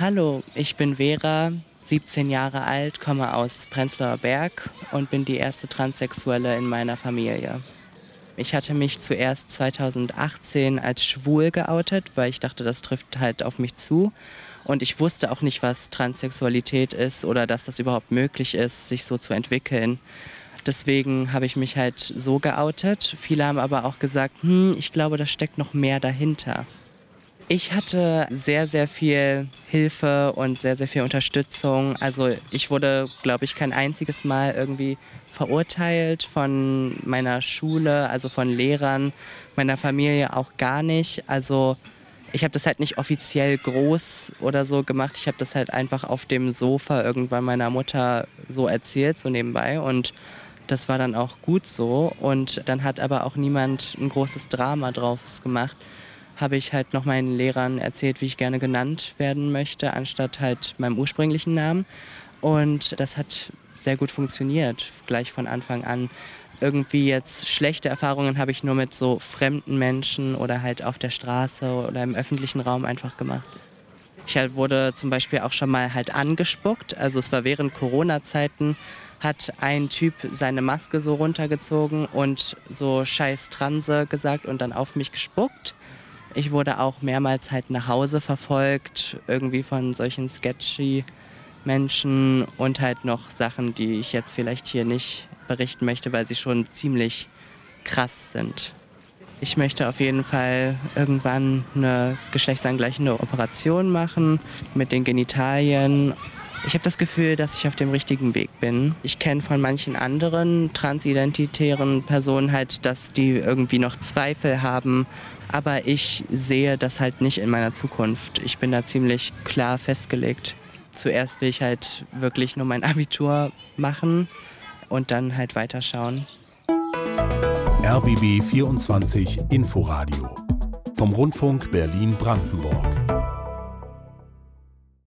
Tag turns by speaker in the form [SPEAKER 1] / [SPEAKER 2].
[SPEAKER 1] Hallo, ich bin Vera, 17 Jahre alt, komme aus Prenzlauer Berg und bin die erste Transsexuelle in meiner Familie. Ich hatte mich zuerst 2018 als schwul geoutet, weil ich dachte, das trifft halt auf mich zu. Und ich wusste auch nicht, was Transsexualität ist oder dass das überhaupt möglich ist, sich so zu entwickeln. Deswegen habe ich mich halt so geoutet. Viele haben aber auch gesagt, ich glaube, da steckt noch mehr dahinter. Ich hatte sehr, sehr viel Hilfe und sehr, sehr viel Unterstützung. Also ich wurde, glaube ich, kein einziges Mal irgendwie verurteilt von meiner Schule, also von Lehrern, meiner Familie auch gar nicht. Also ich habe das halt nicht offiziell groß oder so gemacht. Ich habe das halt einfach auf dem Sofa irgendwann meiner Mutter so erzählt, so nebenbei. Und das war dann auch gut so. Und dann hat aber auch niemand ein großes Drama draus gemacht. Habe ich halt noch meinen Lehrern erzählt, wie ich gerne genannt werden möchte, anstatt halt meinem ursprünglichen Namen. Und das hat sehr gut funktioniert, gleich von Anfang an. Irgendwie jetzt schlechte Erfahrungen habe ich nur mit so fremden Menschen oder halt auf der Straße oder im öffentlichen Raum einfach gemacht. Ich halt wurde zum Beispiel auch schon mal halt angespuckt. Also es war während Corona-Zeiten, hat ein Typ seine Maske so runtergezogen und so Scheiß Transe gesagt und dann auf mich gespuckt. Ich wurde auch mehrmals halt nach Hause verfolgt, irgendwie von solchen sketchy Menschen und halt noch Sachen, die ich jetzt vielleicht hier nicht berichten möchte, weil sie schon ziemlich krass sind. Ich möchte auf jeden Fall irgendwann eine geschlechtsangleichende Operation machen mit den Genitalien. Ich habe das Gefühl, dass ich auf dem richtigen Weg bin. Ich kenne von manchen anderen transidentitären Personen halt, dass die irgendwie noch Zweifel haben. Aber ich sehe das halt nicht in meiner Zukunft. Ich bin da ziemlich klar festgelegt. Zuerst will ich halt wirklich nur mein Abitur machen und dann halt weiterschauen.
[SPEAKER 2] RBB 24 Inforadio vom Rundfunk Berlin-Brandenburg.